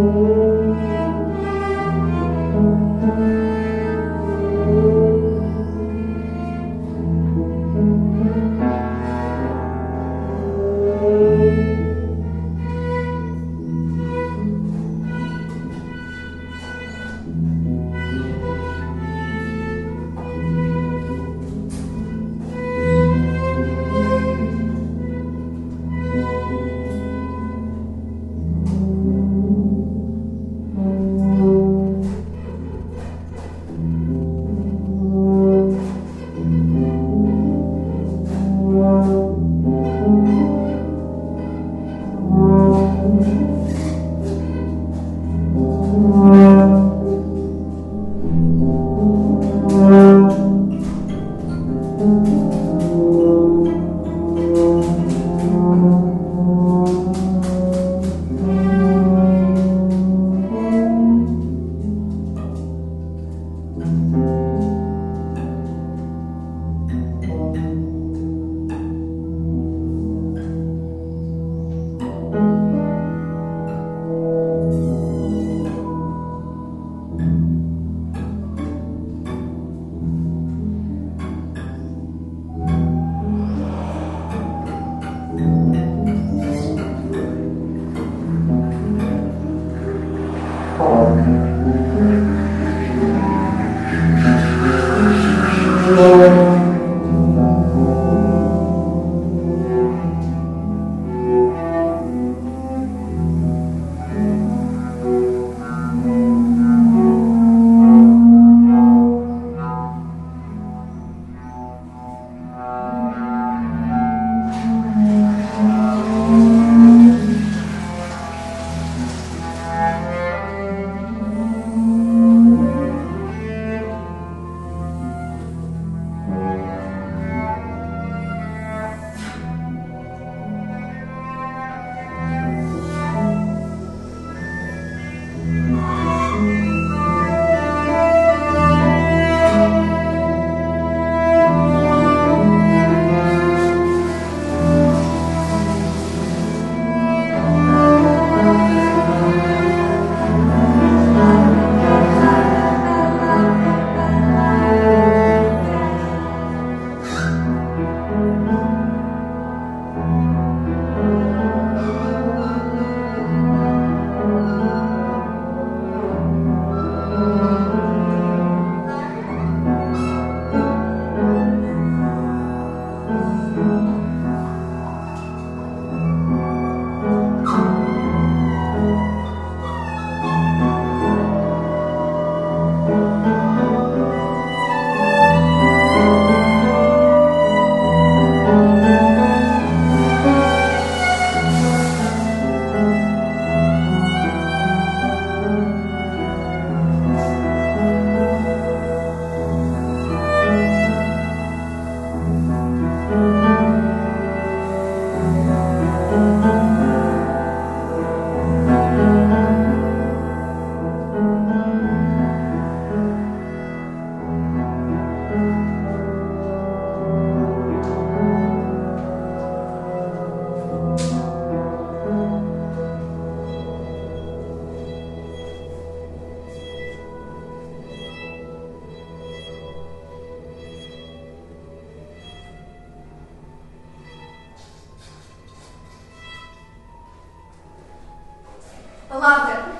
Palavra.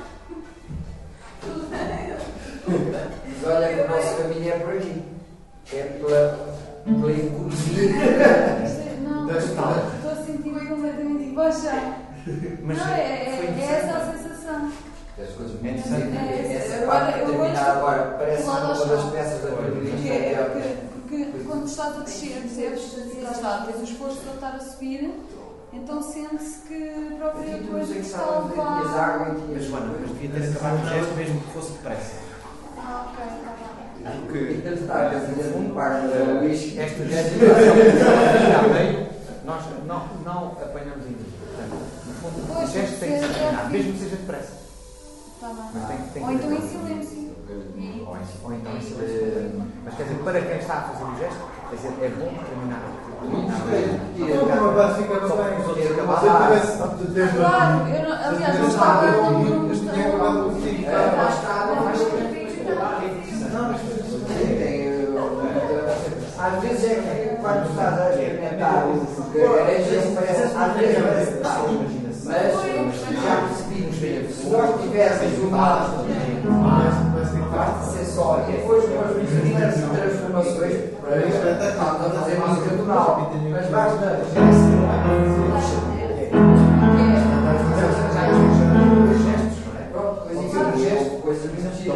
Mas olha que o nosso caminho é por aqui. É pela economia. Não, estou a sentir completamente embaixada. Mas não, é essa a sensação. As coisas menos Essa parte eu terminar gosto agora parece lá uma ao das chão. peças da Porque quando estás a descer, percebes? Lá está, tens o esforço para estar a subir, então sente-se que a própria coisa que está a levar. Mas, Joana, mas devia ter acabado o gesto mesmo que fosse depressa. Ok, está bem. Porque está a fazer um par da Luís. Esta gesta nós não apanhamos ainda. Portanto, no fundo, o gesto tem que ser terminado, mesmo que seja depressa. Está bem. Mas tem Ou que então em ter silêncio. Ou então em silêncio. Mas quer dizer, para quem está a fazer o gesto, quer dizer, é bom terminar. Uma básica não tem. Só ter Se acabado. tivesse tanto tempo. Claro, aliás, não estava tão Eu tinha estás a experimentar porque a gente parece às vezes mas já percebi que se nós tivéssemos uma parte de ser só e depois umas pequenas transformações estamos a fazer música tonal, mas basta coisas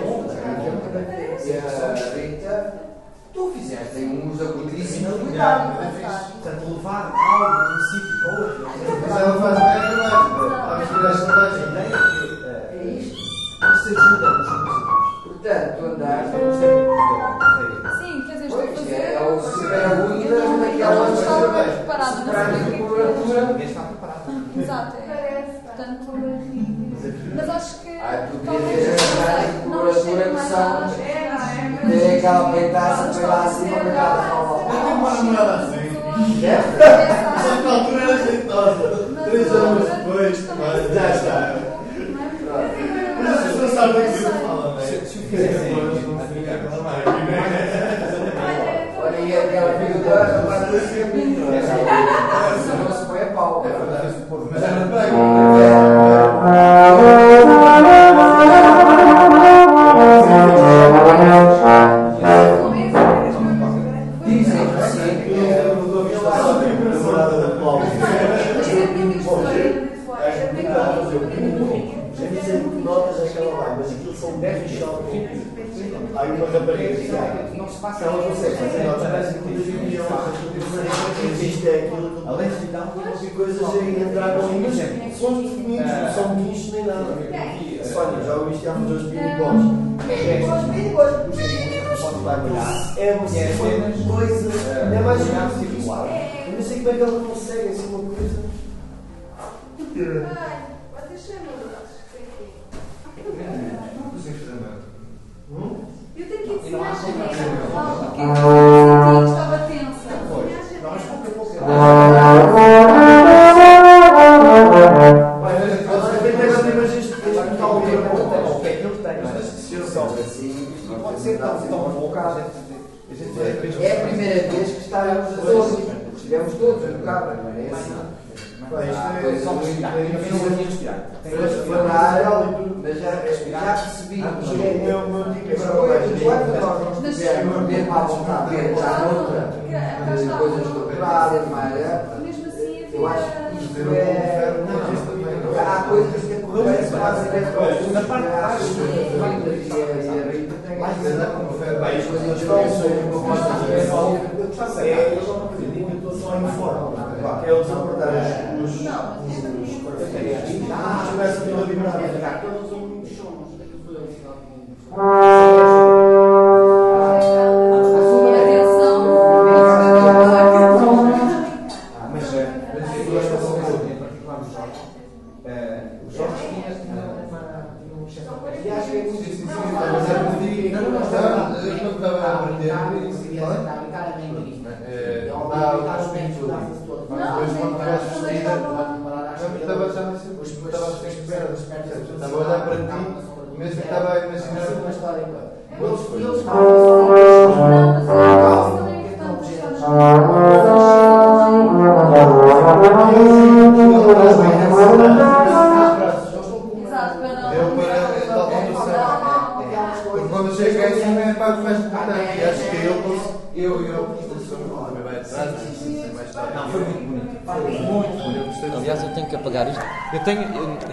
e a Rita, tu fizeste uns acordíssimos cuidado. Portanto, levar algo de um sítio para outro. Mas ela faz bem, não é? A misturar esta imagem. É isto. Isto ajuda nos músicos. Portanto, tu andaste. Sim, quer dizer, estou a Pois, fazer. é o segunda Eu não daquelas estava coisas. preparada, não Para a sabia o que temperatura. Ninguém está preparado. Exato, portanto, mas acho que Tu talvez querias entrar em temperatura que são. Tem aquela peitaça que vai lá acima da casa. Uma namorada assim. Só que na altura era jeitosa. 3 anos depois, mas já está. Mas as pessoas sabem o que eu falo, não é? Se o fizessem Olha aí aquela figura agora do caminho. Não se põe a pau. Mas era bem. Dizem que sim. Namorada da Paula. Já dizem notas aquela lá, mas aquilo são 10 choques. Há uma rapariga que não se passa ela consegue fazer notas, parece que existe aquilo. além de então, E coisas aí entraram em sons pequeninos, não são guinchos nem nada. Sónia, já ouviste a fazer os pinipós? É uma coisa, é mais circular. Eu não sei como é que ela consegue assim uma coisa. eu tenho que ensinar a gente. Porque eu senti que estava tensa. pode ser tão focado. É a primeira vez que estávamos todos. Estivemos todos no cabra, não é assim? Só respirar. Eu não ia respirar. Mas já percebi que É o meu dica as para coisas, quando baixo. nós não estivermos mesmo à vontade de entrar noutra, de coisas estruturadas, Mesmo assim, eu acho que isto é. Há coisas que acontecem quase dentro ao fundo. Na parte de baixo, e a Rita tem mais As coisas estão eu só informo. É o suportar os começa tudo a vibrar. Estava a olhar para ti, mesmo que estava a imaginar uma história. Quando chega em cima é para o mais importante. E acho que eu também vai atrás. Não, foi muito bonito. Foi muito bonito. Aliás, eu tenho que apagar isto. Eu tenho.